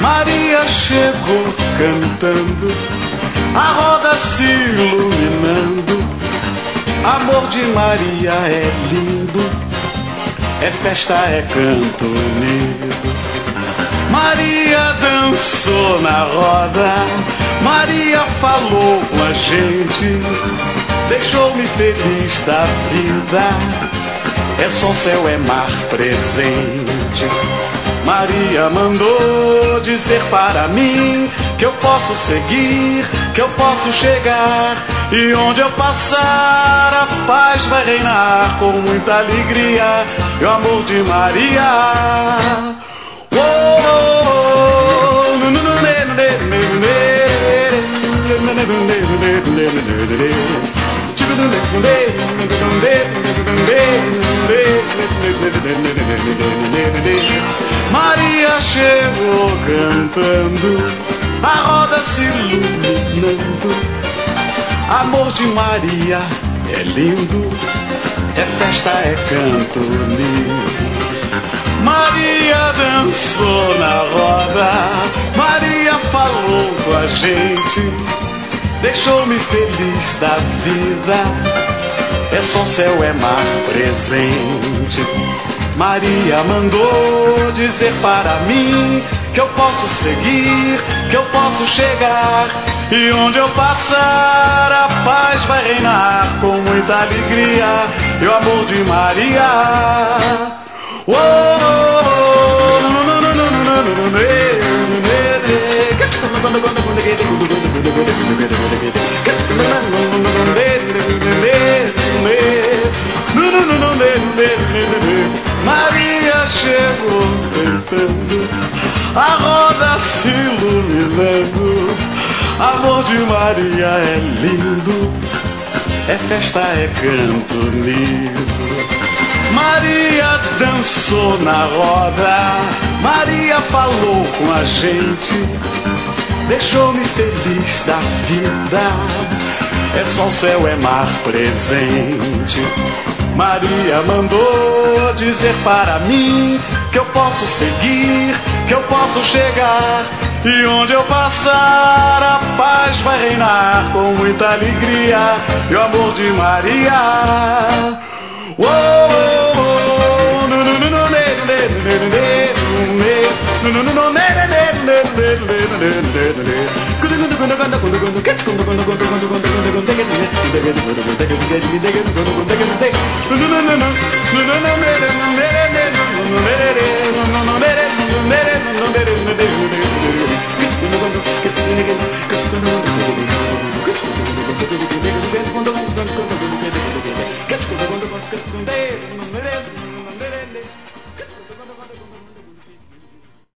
Maria chegou cantando, a roda se iluminando. Amor de Maria é lindo, é festa, é canto unido. Maria dançou na roda, Maria falou com a gente, deixou-me feliz da vida. É sol, céu, é mar presente. Maria mandou dizer para mim que eu posso seguir, que eu posso chegar, e onde eu passar a paz vai reinar com muita alegria. E o amor de Maria. Maria chegou cantando, a roda se iluminando. Amor de Maria é lindo, é festa, é canto unido. Maria dançou na roda, Maria falou com a gente, deixou-me feliz da vida. É sol, céu, é mar presente. Maria mandou dizer para mim que eu posso seguir, que eu posso chegar, e onde eu passar a paz vai reinar com muita alegria. E o amor de Maria. Maria chegou cantando, a roda se iluminando. Amor de Maria é lindo, é festa, é canto unido. Maria dançou na roda, Maria falou com a gente, deixou-me feliz da vida. É sol, céu, é mar presente. Maria mandou dizer para mim que eu posso seguir, que eu posso chegar, e onde eu passar a paz vai reinar com muita alegria. E o amor de Maria.